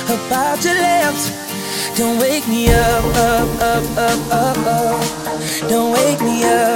about your lips. Don't wake me up, up, up, up, up, up. Don't wake me up.